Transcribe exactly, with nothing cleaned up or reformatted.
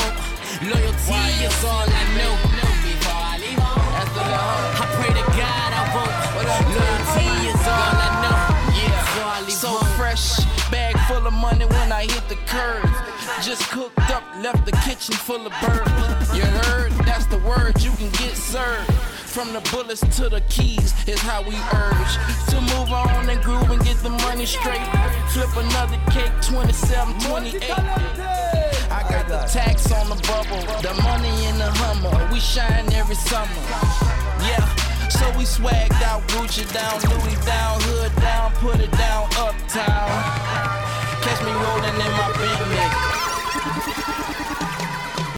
want. Loyalty is all I know. Before I leave home, I pray to God I won't. Loyalty is all I know. Yeah, before I leave So home. fresh, bag full of money when I hit the curve. Just cooked up, left the kitchen full of birds. You heard? That's the word, you can get served. From the bullets to the keys is how we urge to move on and groove and get the money straight. Flip another cake, twenty-seven, twenty-eight. I got the tax on the bubble, the money in the Hummer. We shine every summer. Yeah, so we swagged out, Gucci down, Louis down, hood down, put it down, uptown. Catch me rolling in my big Mac,